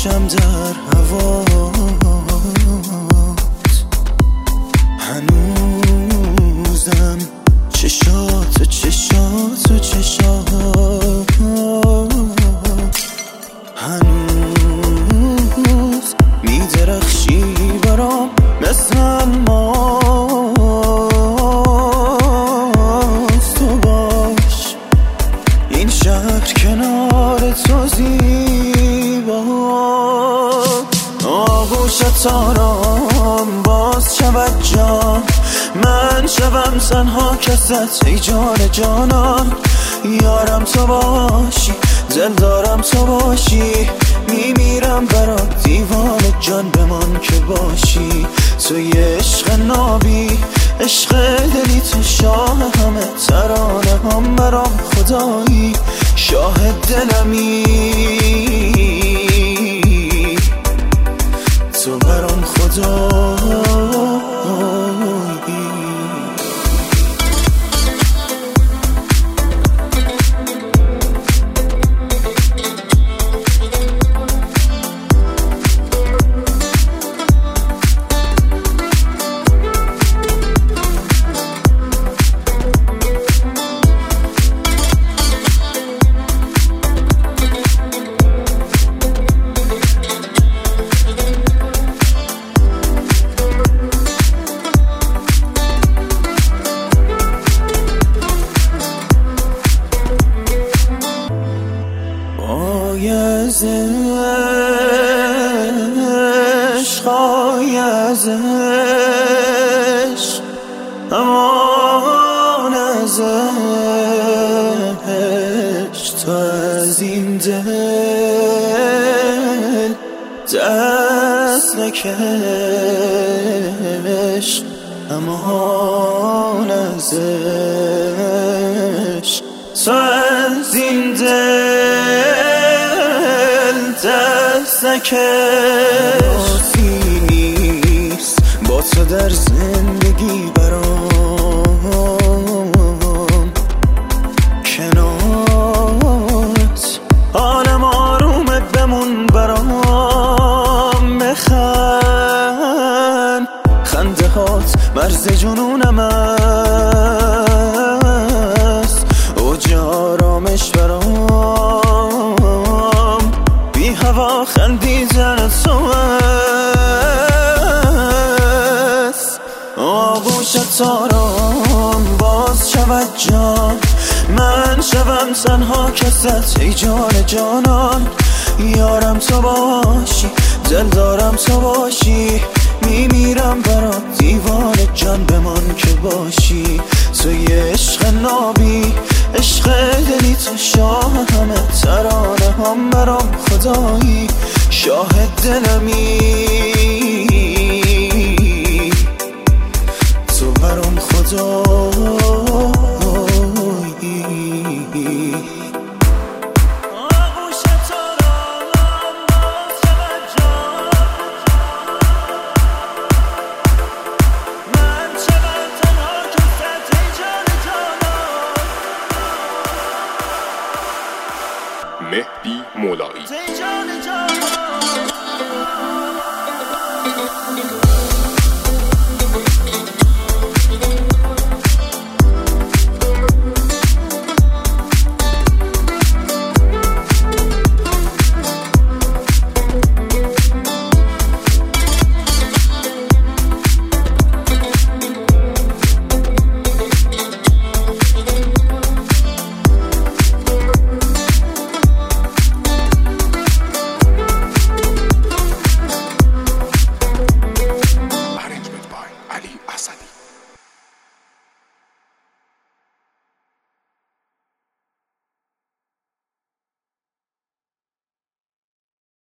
باشم در هوات، هنوزم چشات هنوز میدرخشی برام مثل الماس. تو باش این شهر کنار تو زیبا، آغوشت آرام باز شود جان، من شوم تنها کست ای جان جانان. یارم تو باشی، دل دارم تو باشی، میمیرم برات دیوانه جان بمان که باشی. تو یه عشق نابی، عشق دلی، تو شاه همه ترانه هم برام خدایی، شاهد دلمی تو برام خدایی. از عشق امان از عشق، تو از این دل دست نکش، امان از عشق، تو از این دل دست نکش. با تو در زندگی برام کنارت، عالم آرومت بمون برام. بخند خنده هات مرز جنونم است، اوج آرامش برام، بی هوا خندیدن تو آغوشت آرام باز شود جان، من شوم تنها کست ای جان جانان. یارم تو باشی، دل دارم تو باشی، میمیرم برات دیوانه جان بمان که باشی. تو یه عشق نابی، عشق دلی، تو شاه همه ترانه هم برام خدایی، شاهد دلمی